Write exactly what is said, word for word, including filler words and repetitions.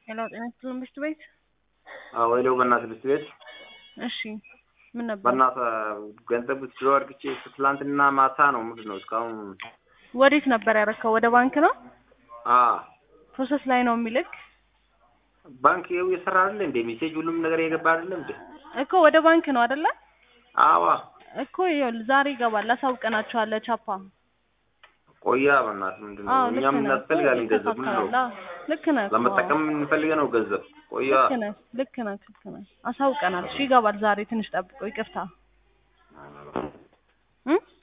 ሄሎ ጤና ይስጥልኝ ብስት ቤት አዎ ሄሎ በእናትህ ብስት ቤት እሺ ምን ነበር በእናትህ ገንዘብ ትሮ አድርግቼ ትላንትና ማታ ነው ምንድነው እስካሁን ወዴት ነበር ያረከው ወደ ባንክ ነው አዎ ፕሮሰስ ላይ ነው የሚልክ ባንክ ይኸው እየሰራ አይደል እንዴ ሜሴጅ ሁሉም ነገር እየገባ አይደል እንዴ እኮ ወደ ባንክ ነው አይደለ አዎ እኮ ይኸው ዛሬ ይገባል አሳውቀናቸዋል ቻፓ ቆያ በእናትህ ምንድነው እኛም እናስፈልጋለን ገንዘብ ነው ልክ ነህ ለመጠቀም እንፈልገው ነው ገንዘብ ቆያ ልክ ነህ ልክ ነህ ልክ ነህ አሳውቀናል እሺ ይገባል ዛሬ ትንሽ ጠብቆ ይቅርታ እ